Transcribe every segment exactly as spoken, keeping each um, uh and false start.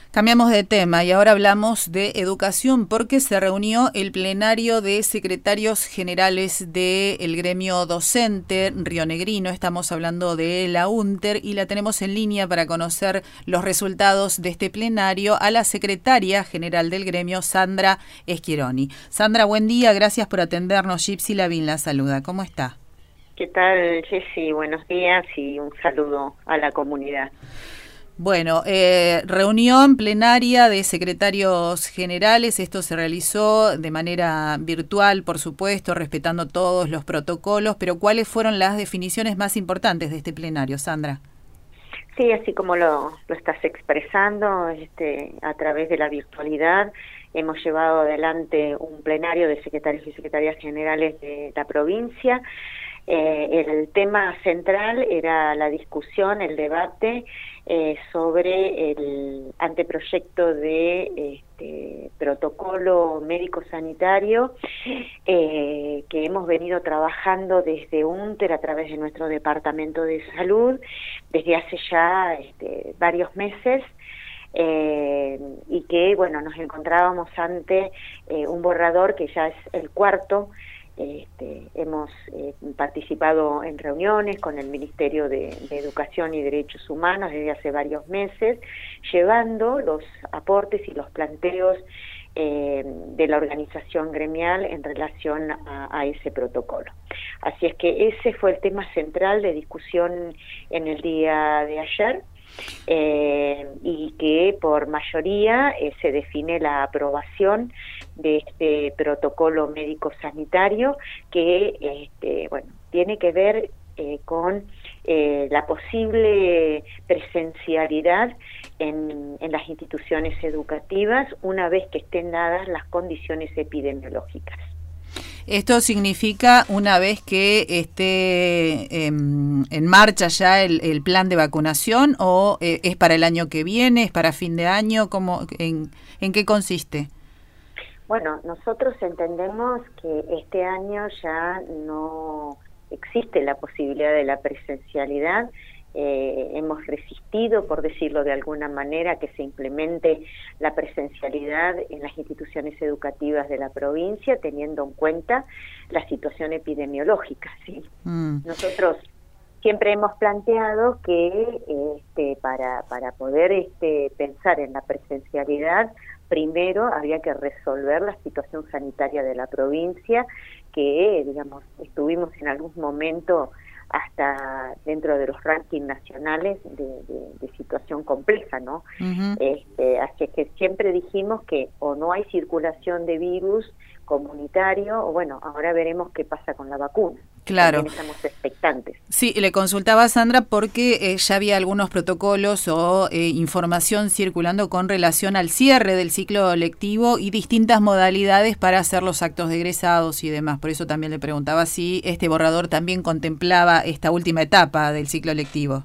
Cambiamos de tema y ahora hablamos de educación porque se reunió el plenario de secretarios generales del gremio docente rionegrino. Estamos hablando de la UNTER y la tenemos en línea para conocer los resultados de este plenario a la secretaria general del gremio, Sandra Schiaroni. Sandra, buen día, gracias por atendernos. Gypsy Lavín la saluda. ¿Cómo está? ¿Qué tal, Jessy? Buenos días y un saludo a la comunidad. Bueno, eh, reunión plenaria de secretarios generales, esto se realizó de manera virtual, por supuesto, respetando todos los protocolos, pero ¿cuáles fueron las definiciones más importantes de este plenario, Sandra? Sí, así como lo, lo estás expresando, este, a través de la virtualidad, hemos llevado adelante un plenario de secretarios y secretarias generales de la provincia. Eh, el tema central era la discusión, el debate eh, sobre el anteproyecto de este, protocolo médico-sanitario eh, que hemos venido trabajando desde UNTER a través de nuestro departamento de salud desde hace ya este, varios meses. Eh, y que, bueno, nos encontrábamos ante eh, un borrador que ya es el cuarto. Este, hemos eh, participado en reuniones con el Ministerio de, de Educación y Derechos Humanos desde hace varios meses, llevando los aportes y los planteos eh, de la organización gremial en relación a, a ese protocolo. Así es que ese fue el tema central de discusión en el día de ayer. Eh, y que por mayoría eh, se define la aprobación de este protocolo médico-sanitario que este, bueno, tiene que ver eh, con eh, la posible presencialidad en, en las instituciones educativas una vez que estén dadas las condiciones epidemiológicas. Esto significa una vez que esté eh, en marcha ya el, el plan de vacunación o eh, es para el año que viene, es para fin de año, ¿cómo, en, ¿en qué consiste? Bueno, nosotros entendemos que este año ya no existe la posibilidad de la presencialidad. Eh, hemos resistido, por decirlo de alguna manera, que se implemente la presencialidad en las instituciones educativas de la provincia, teniendo en cuenta la situación epidemiológica, ¿sí? Mm. Nosotros siempre hemos planteado que este, para, para poder este, pensar en la presencialidad, primero había que resolver la situación sanitaria de la provincia, que, digamos, estuvimos en algún momento hasta dentro de los rankings nacionales de, de, de situación compleja, ¿no? Uh-huh. Este, así es que siempre dijimos que o no hay circulación de virus comunitario, o bueno, ahora veremos qué pasa con la vacuna. Claro. También estamos expectantes. Sí, le consultaba a Sandra porque eh, ya había algunos protocolos o eh, información circulando con relación al cierre del ciclo lectivo y distintas modalidades para hacer los actos de egresados y demás. Por eso también le preguntaba si este borrador también contemplaba esta última etapa del ciclo lectivo.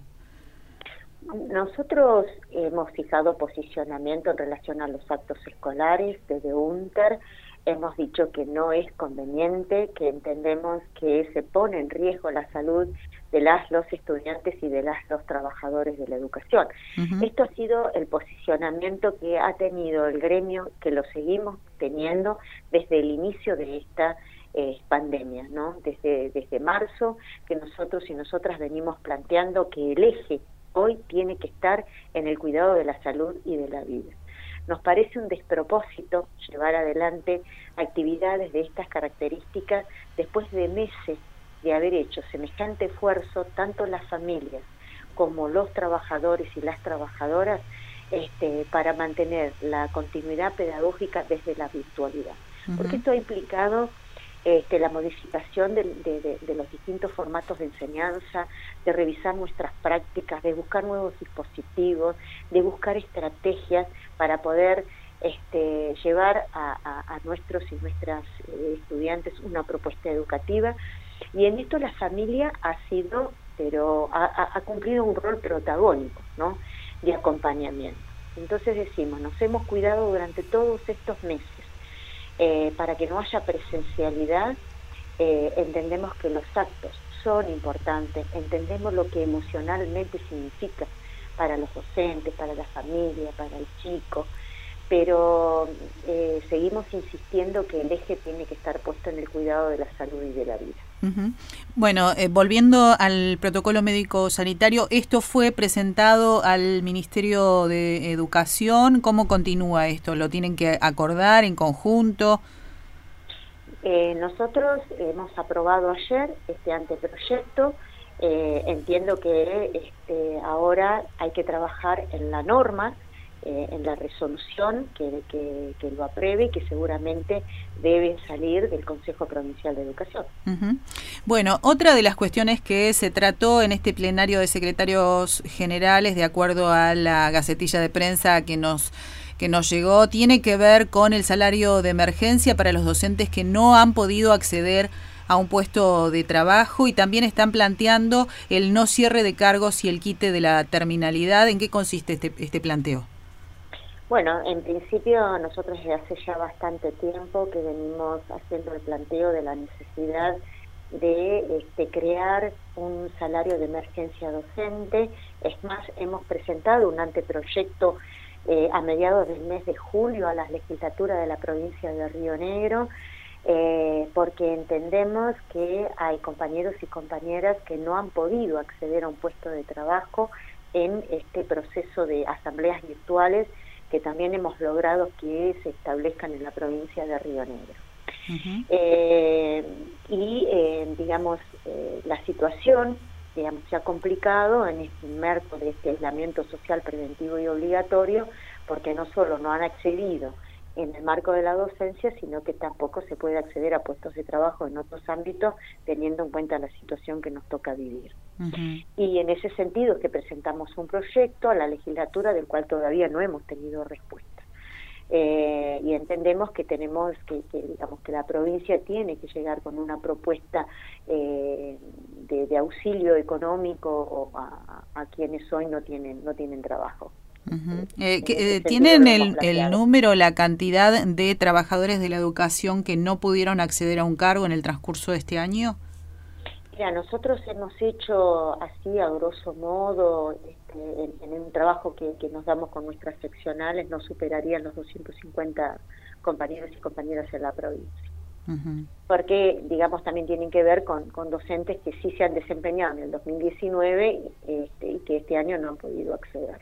Nosotros hemos fijado posicionamiento en relación a los actos escolares desde UNTER. Hemos dicho que no es conveniente, que entendemos que se pone en riesgo la salud de las, los estudiantes y de las, los trabajadores de la educación. Uh-huh. Esto ha sido el posicionamiento que ha tenido el gremio, que lo seguimos teniendo desde el inicio de esta eh, pandemia, ¿no? Desde, desde marzo, que nosotros y nosotras venimos planteando que el eje hoy tiene que estar en el cuidado de la salud y de la vida. Nos parece un despropósito llevar adelante actividades de estas características después de meses de haber hecho semejante esfuerzo, tanto las familias como los trabajadores y las trabajadoras, este, para mantener la continuidad pedagógica desde la virtualidad. Uh-huh. Porque esto ha implicado este, la modificación de, de, de, de los distintos formatos de enseñanza, de revisar nuestras prácticas, de buscar nuevos dispositivos, de buscar estrategias para poder este, llevar a, a, a nuestros y nuestras eh, estudiantes una propuesta educativa. Y en esto la familia ha sido, pero ha, ha cumplido un rol protagónico, ¿no?, de acompañamiento. Entonces decimos, nos hemos cuidado durante todos estos meses eh, para que no haya presencialidad. Eh, entendemos que los actos son importantes, entendemos lo que emocionalmente significa para los docentes, para la familia, para el chico, pero eh, seguimos insistiendo que el eje tiene que estar puesto en el cuidado de la salud y de la vida. Uh-huh. Bueno, eh, volviendo al protocolo médico sanitario, esto fue presentado al Ministerio de Educación. ¿Cómo continúa esto? ¿Lo tienen que acordar en conjunto? Eh, nosotros hemos aprobado ayer este anteproyecto. Eh, entiendo que este, ahora hay que trabajar en la norma, eh, en la resolución que, que, que lo apruebe y que seguramente debe salir del Consejo Provincial de Educación. Uh-huh. Bueno, otra de las cuestiones que se trató en este plenario de secretarios generales, de acuerdo a la gacetilla de prensa que nos que nos llegó, tiene que ver con el salario de emergencia para los docentes que no han podido acceder a un puesto de trabajo, y también están planteando el no cierre de cargos y el quite de la terminalidad. ¿En qué consiste este, este planteo? Bueno, en principio nosotros desde hace ya bastante tiempo que venimos haciendo el planteo de la necesidad de este, crear un salario de emergencia docente. Es más, hemos presentado un anteproyecto eh, a mediados del mes de julio a la legislatura de la provincia de Río Negro, eh, porque entendemos que hay compañeros y compañeras que no han podido acceder a un puesto de trabajo en este proceso de asambleas virtuales que también hemos logrado que se establezcan en la provincia de Río Negro. Uh-huh. Eh, y, eh, digamos, eh, la situación, digamos, se ha complicado en este marco de este aislamiento social preventivo y obligatorio, porque no solo no han accedido en el marco de la docencia, sino que tampoco se puede acceder a puestos de trabajo en otros ámbitos, teniendo en cuenta la situación que nos toca vivir. Uh-huh. Y en ese sentido es que presentamos un proyecto a la legislatura del cual todavía no hemos tenido respuesta. Eh, y entendemos que tenemos que, que digamos que la provincia tiene que llegar con una propuesta eh, de, de auxilio económico a, a quienes hoy no tienen no tienen trabajo. Uh-huh. eh, que, eh, ¿Tienen el, el número, la cantidad de trabajadores de la educación que no pudieron acceder a un cargo en el transcurso de este año? Mira, nosotros hemos hecho así a grosso modo, este, en, en un trabajo que, que nos damos con nuestras seccionales, no superarían los doscientos cincuenta compañeros y compañeras en la provincia. Uh-huh. Porque, digamos, también tienen que ver con, con docentes que sí se han desempeñado en el dos mil diecinueve este, y que este año no han podido acceder.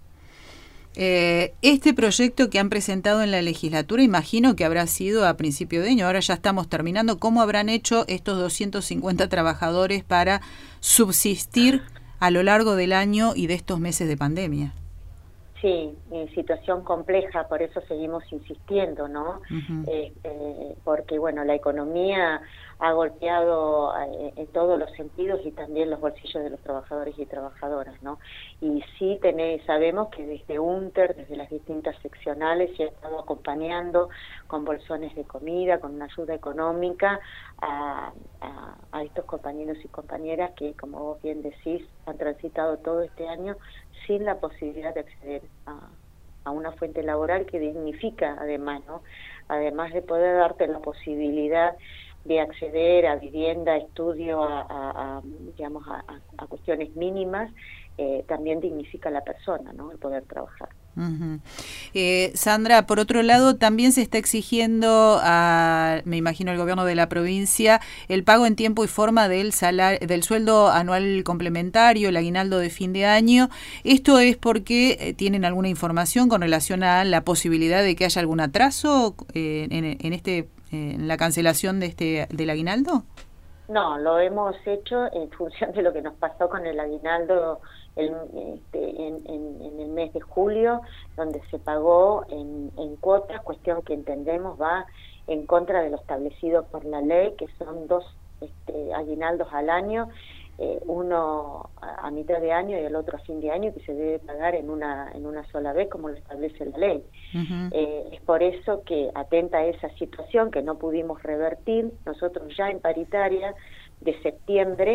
Eh, este proyecto que han presentado en la legislatura, imagino que habrá sido a principio de año, ahora ya estamos terminando. ¿Cómo habrán hecho estos doscientos cincuenta trabajadores para subsistir a lo largo del año y de estos meses de pandemia? Sí, eh, situación compleja, por eso seguimos insistiendo, ¿no? Uh-huh. eh, eh, porque, bueno, la economía ha golpeado eh, en todos los sentidos y también los bolsillos de los trabajadores y trabajadoras, ¿no? Y sí tenés, sabemos que desde UNTER, desde las distintas seccionales, se ha estado acompañando con bolsones de comida, con una ayuda económica a, a, a estos compañeros y compañeras que, como vos bien decís, han transitado todo este año sin la posibilidad de acceder a, a una fuente laboral que dignifica además, ¿no? Además de poder darte la posibilidad de acceder a vivienda, estudio, a, a, a digamos a, a cuestiones mínimas, eh, también dignifica a la persona, ¿no? El poder trabajar. Uh-huh. eh, Sandra, por otro lado, también se está exigiendo a, me imagino, el gobierno de la provincia, el pago en tiempo y forma del salario, del sueldo anual complementario, el aguinaldo de fin de año. Esto es porque eh, tienen alguna información con relación a la posibilidad de que haya algún atraso eh, en, en este en la cancelación de este del aguinaldo. No, lo hemos hecho en función de lo que nos pasó con el aguinaldo el, este, en, en, en el mes de julio, donde se pagó en, en cuotas, cuestión que entendemos va en contra de lo establecido por la ley, que son dos este, aguinaldos al año, eh, uno a, a mitad de año y el otro a fin de año, que se debe pagar en una en una sola vez, como lo establece la ley. Uh-huh. Eh, es por eso que, atenta a esa situación que no pudimos revertir, nosotros ya en paritaria de septiembre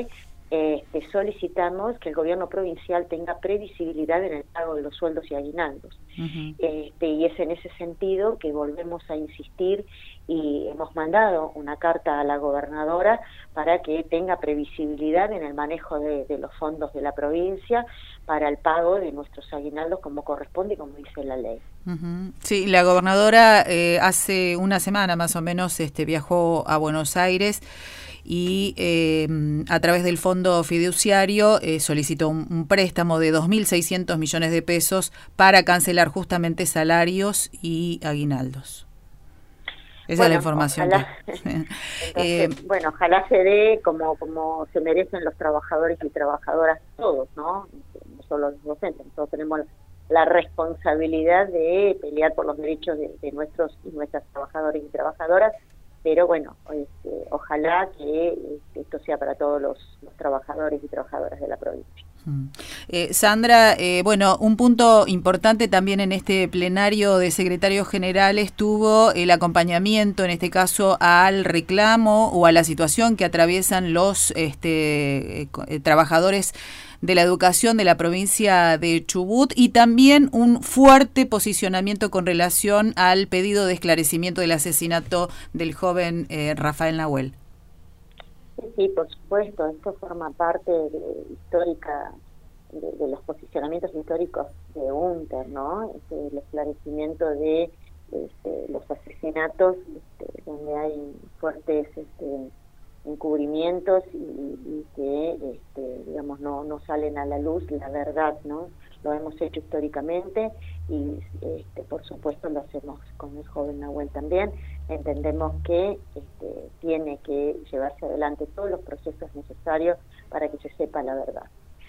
este, solicitamos que el gobierno provincial tenga previsibilidad en el pago de los sueldos y aguinaldos. Uh-huh. este, y es en ese sentido que volvemos a insistir y hemos mandado una carta a la gobernadora para que tenga previsibilidad en el manejo de, de los fondos de la provincia para el pago de nuestros aguinaldos como corresponde y como dice la ley. Uh-huh. Sí, la gobernadora eh, hace una semana más o menos este, viajó a Buenos Aires y eh, a través del fondo fiduciario eh, solicitó un, un préstamo de dos mil seiscientos millones de pesos para cancelar justamente salarios y aguinaldos. Esa bueno, es la información. Ojalá, que... Entonces, eh, bueno, ojalá se dé como, como se merecen los trabajadores y trabajadoras todos, ¿no? No solo los docentes, nosotros tenemos la responsabilidad de pelear por los derechos de, de nuestros y nuestras trabajadores y trabajadoras, pero bueno, este, ojalá que este, esto sea para todos los, los trabajadores y trabajadoras de la provincia. Eh, Sandra, eh, bueno, un punto importante también en este plenario de secretarios generales tuvo el acompañamiento, en este caso, al reclamo o a la situación que atraviesan los este, eh, trabajadores de la educación de la provincia de Chubut y también un fuerte posicionamiento con relación al pedido de esclarecimiento del asesinato del joven eh, Rafael Nahuel. Sí, sí, por supuesto, esto forma parte de, histórica de, de los posicionamientos históricos de UNTER, ¿no? Este, el esclarecimiento de este, los asesinatos, este, donde hay fuertes este, encubrimientos y, y que, este, digamos, no, no salen a la luz la verdad, ¿no? Lo hemos hecho históricamente y, este, por supuesto, lo hacemos con el joven Nahuel también. Entendemos que este, tiene que llevarse adelante todos los procesos necesarios para que se sepa la verdad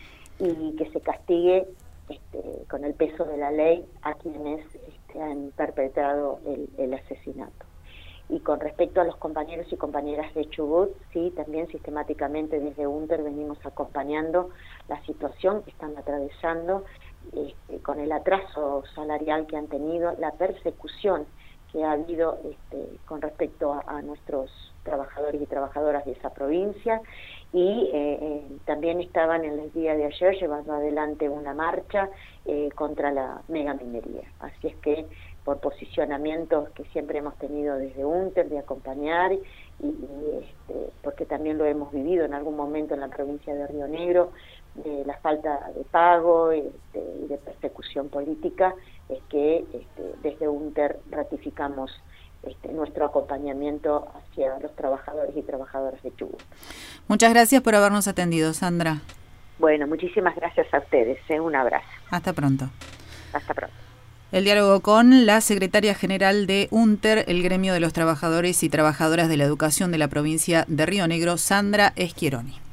y que se castigue este, con el peso de la ley a quienes este, han perpetrado el, el asesinato. Y con respecto a los compañeros y compañeras de Chubut, sí, también sistemáticamente desde UNTER venimos acompañando la situación que están atravesando este, con el atraso salarial que han tenido, la persecución que ha habido este, con respecto a, a nuestros trabajadores y trabajadoras de esa provincia y eh, eh, también estaban en el día de ayer llevando adelante una marcha eh, contra la megaminería. Así es que por posicionamientos que siempre hemos tenido desde UNTER de acompañar y, y este, porque también lo hemos vivido en algún momento en la provincia de Río Negro, de la falta de pago este, y de persecución política, es que este, desde UNTER ratificamos este, nuestro acompañamiento hacia los trabajadores y trabajadoras de Chubut. Muchas gracias por habernos atendido, Sandra. Bueno, muchísimas gracias a ustedes. ¿eh? Un abrazo. Hasta pronto. Hasta pronto. El diálogo con la secretaria general de UNTER, el gremio de los trabajadores y trabajadoras de la educación de la provincia de Río Negro, Sandra Schiaroni.